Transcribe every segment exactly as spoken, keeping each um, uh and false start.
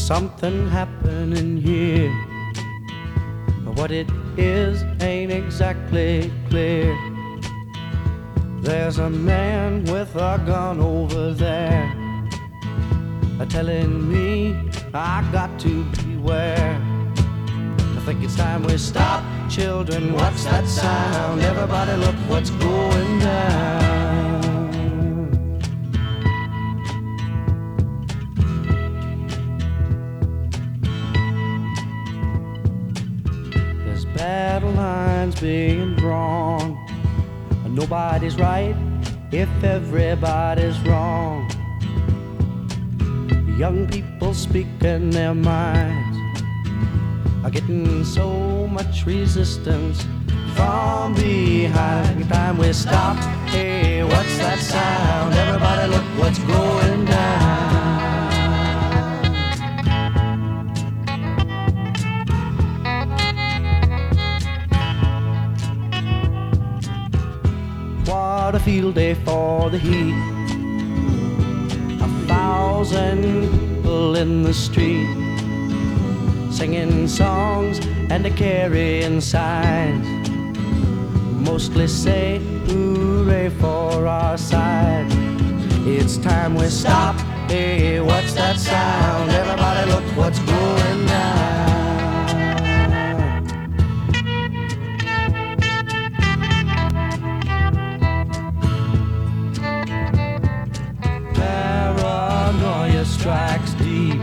something happening here. What it is ain't exactly clear. There's a man with a gun over there, telling me I got to beware. I think it's time we stop. Children, what's that sound? Everybody look what's going down. There's battle lines being drawn. Nobody's right if everybody's wrong. Young people speaking their minds are getting so much resistance from behind. Every time we stop, hey, what's that sound? Everybody look what's going down. What a field day for the heat. A thousand people in the street, singing songs and a carrying signs, mostly say hooray for our side. It's time we stop. Hey, what's that sound? Everybody look what's going down. Paranoia strikes deep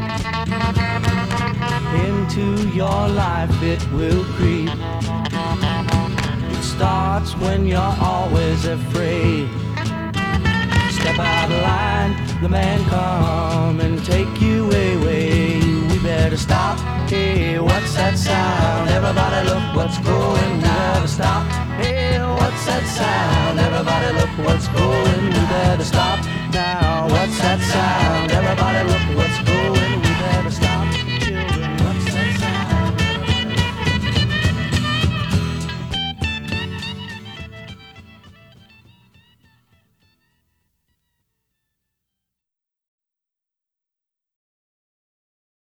into your life, it will creep. It starts when you're always afraid. Step out of line, the man come and take you away. We better stop. Hey, what's that sound? Everybody look what's going. We better stop. Hey, what's that sound? Everybody look what's going. We better stop now. What's that sound?